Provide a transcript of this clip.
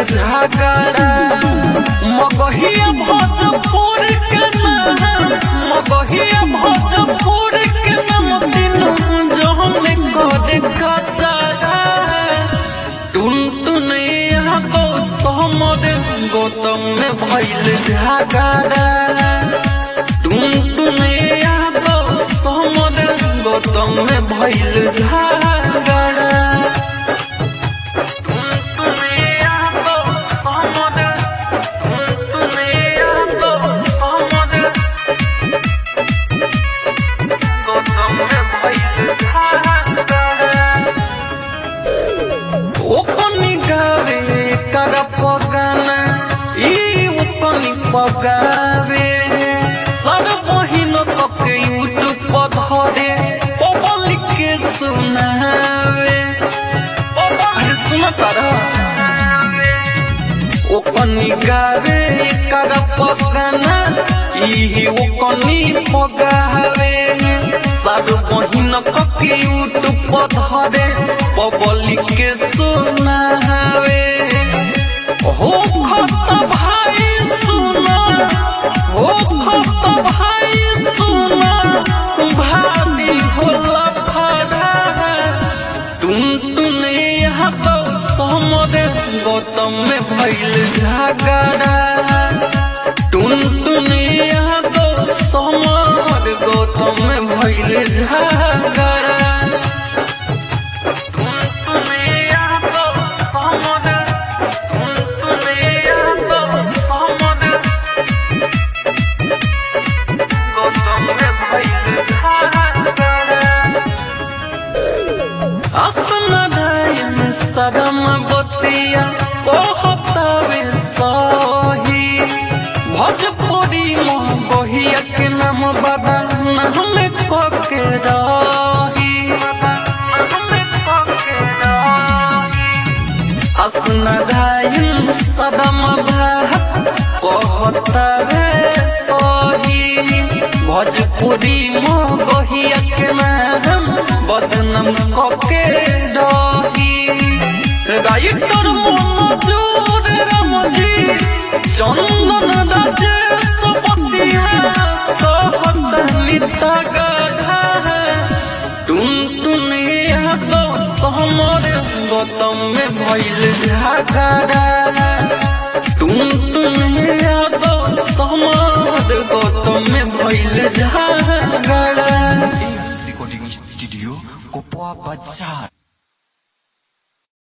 झगड़ा मगहिया भोजपुर के नाम मगहिया भोजपुर के नाम तीनों जहाँ में करे कचरा टुन टुन यहाँ तो सहमद गौतम में भइल झगड़ा टुन टुन यहाँ तो सहमद गौतम में भइल झगड़ा पगावे सर बहिन के यूट्यूब पर धरे पब्लिक के सुनावे अरे सुनता ओ कनी गावे कर पगाना ई ओ कनी पगावे सर बहिन के यूट्यूब पर धरे पब्लिक के सुनावे हो खत भाई हो खत भाई सुना भाभी होला फड़ा टुन टुन यहाँ तो सहमद गौतम में भइल झगड़ा टुन टुन यहाँ तो सहमद गौतम में भइल झगड़ा सदम बतिया कहतावे सही भोजपुरी मगहिया के नाम बदना हमें कके रही असनदाइन सदम भात कहतावे सही भोजपुरी मगहिया के नाम बदनाम कके रही राइटर मनोज रामजी चंदन राजेश पतिया कहतनी तगड़ा टुन टुन यहाँ तो सहमद गौतम में भइल झगड़ा टुन टुन यहाँ तो सहमद गौतम में भइल झगड़ा रिकॉर्डिंग स्टूडियो कोपवा बाजार।